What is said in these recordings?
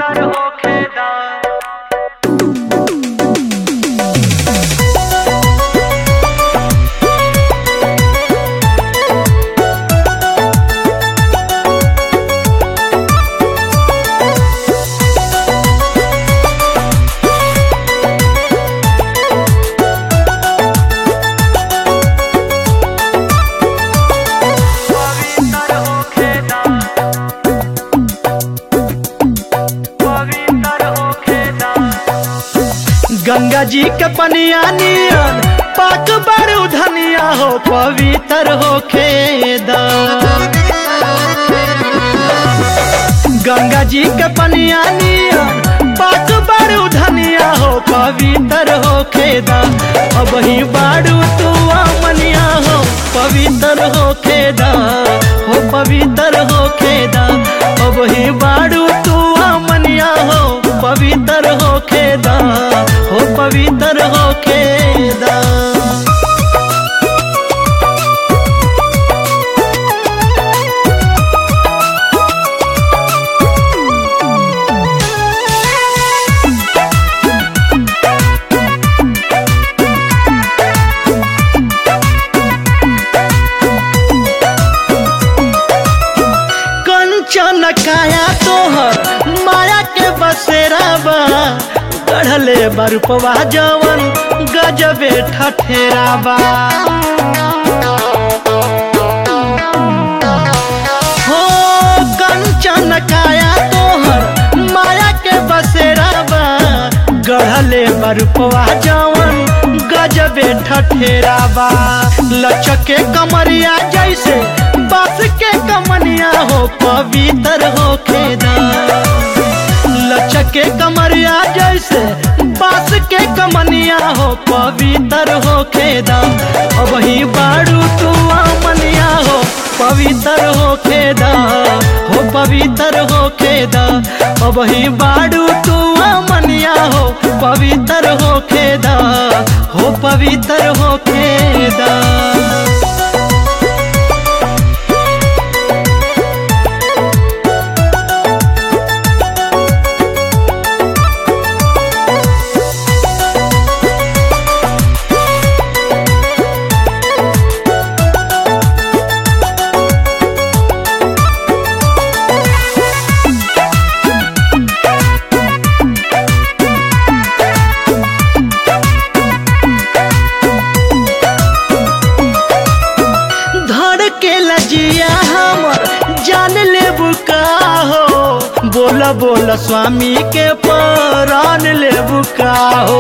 पवित्र होखेदा। गंगा जी के पनिया नियन पाक बड़ू धनिया हो पवित्र हो खेदा। गंगा जी के पनिया नियन पाक बड़ू धनिया हो पवित्र हो खेदा। अब ही बाड़ू तू मनिया हो पवित्र हो खेदा, हो पवित्र हो खेदा। अब ही बाड़ू तू मनिया हो पवित्र हो खेदा, हो पवित्र हो खेदा। कंचन काया तोहर माया के बसेरा बा, गढ़ले बरुपवा जवन गजबे ठठेरा बा। हो कंचन काया तोहर माया के बसेरा बा, गढ़ले बरुपवा जवन गजबे ठठेरा बा। लचके कमरिया जैसे बास के कमनिया हो पवित्र हो खेदा। लचके कमरिया जैसे बास के कमनिया हो पवित्र हो खेदा। अब ही बाड़ू तू मनिया हो पवित्र हो खेदा, हो पवित्र हो खेदा। अब ही बाड़ू तू मनिया हो पवित्र हो खेदा, हो पवित्र हो खेदा। जिया हमर जान ले बुका हो, बोला बोला स्वामी के प्राण ले बुका हो।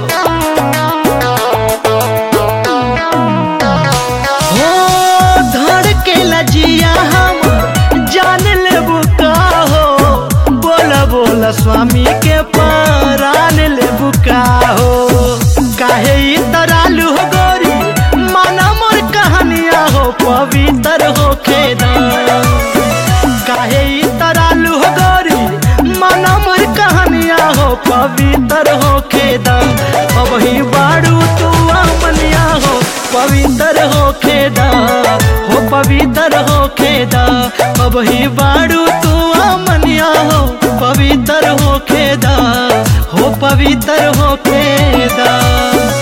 हो धड़ के लजिया हमर जान ले बुका हो, बोला बोला स्वामी के प्राण ले बुका हो। काहे इतरालू हो गोरी माना मोर कहानिया हो पवित्र हो खेदा। काहे इतरालू हो गोरी माना मोर कहानिया हो पवित्र हो खेदा। अब ही बाड़ू तू मनिया हो पवित्र हो खेदा, हो पवित्र हो खेदा। अब ही बाड़ू तू मनिया हो पवित्र हो खेदा, हो पवित्र हो खेदा।